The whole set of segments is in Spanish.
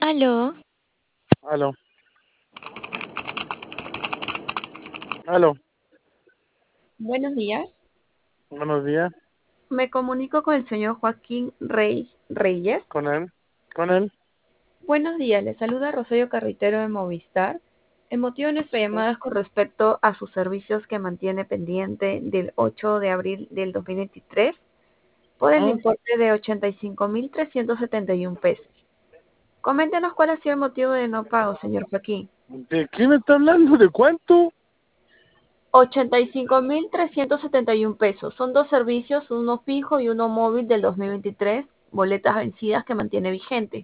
Aló, Aló, aló, Buenos días. buenos días, Me comunico con el señor Joaquín Reyes. con él, con él. Buenos días, le saluda Rosario Carritero de Movistar. El motivo de nuestra llamada es con respecto a sus servicios que mantiene pendiente del 8 de abril del 2023 por el Ajá. importe de 85.371 pesos. Coméntenos cuál ha sido el motivo de no pago, señor Joaquín. ¿De qué me está hablando? ¿De cuánto? 85.371 pesos. Son dos servicios, uno fijo y uno móvil del 2023, boletas vencidas que mantiene vigente.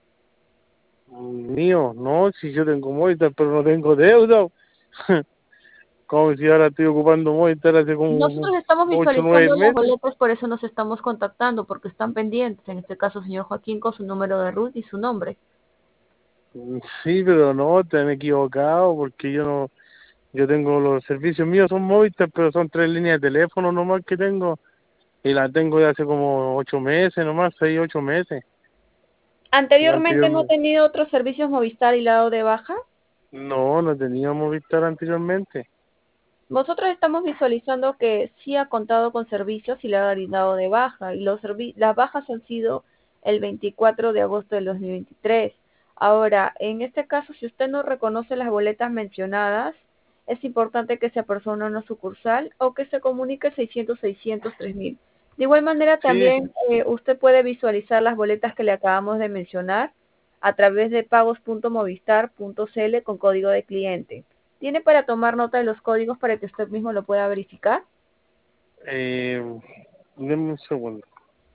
Mío, no, si yo tengo Movistar, pero no tengo deuda. Como si ahora estoy ocupando Movistar hace como Nosotros estamos 8 o 9 visualizando las meses. boletas, por eso nos estamos contactando, porque están pendientes, en este caso, señor Joaquín, con su número de RUT y su nombre. Sí, pero no, te han equivocado porque yo tengo los servicios míos, son Movistar, pero son 3 líneas de teléfono nomás que tengo. Y las tengo de hace como 8 meses nomás, 6, 8 meses. La Anteriormente no ha anterior, tenido otros servicios Movistar y dado de baja. no tenía Movistar anteriormente. Nosotros estamos visualizando que sí ha contado con servicios y le ha dado de baja, y las bajas han sido el 24 de agosto del 2023. Ahora, en este caso, si usted no reconoce las boletas mencionadas, es importante que se apersone a una sucursal o que se comunique 600-600-3000. De igual manera, Sí, también usted puede visualizar las boletas que le acabamos de mencionar a través de pagos.movistar.cl con código de cliente. ¿Tiene para tomar nota de los códigos para que usted mismo lo pueda verificar? eh, deme un segundo.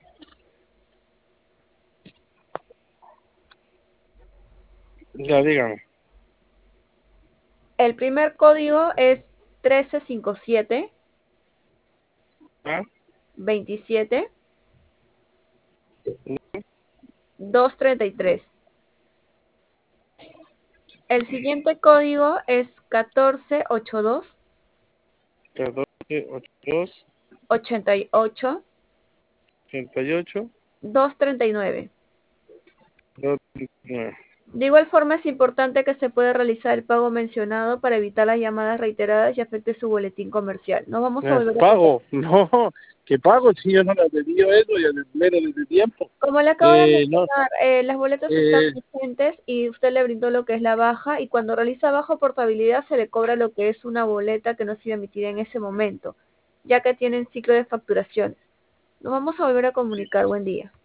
Ya, dígame. El primer código es 1357 ¿Ah? 27 233. El siguiente código es 1482 14, 82, 88 88, 239. 29. De igual forma, es importante que se pueda realizar el pago mencionado para evitar las llamadas reiteradas y afecte su boletín comercial. Nos vamos a volver a contactar. Pago, no, ¿qué pago? Si yo no le he pedido eso ya desde tiempo. Como le acabo de No, mencionar, las boletas están eh, vigentes y usted le brindó lo que es la baja, y cuando realiza baja portabilidad se le cobra lo que es una boleta que no ha sido emitida en ese momento, ya que tienen ciclo de facturaciones. Nos vamos a volver a comunicar. Buen día.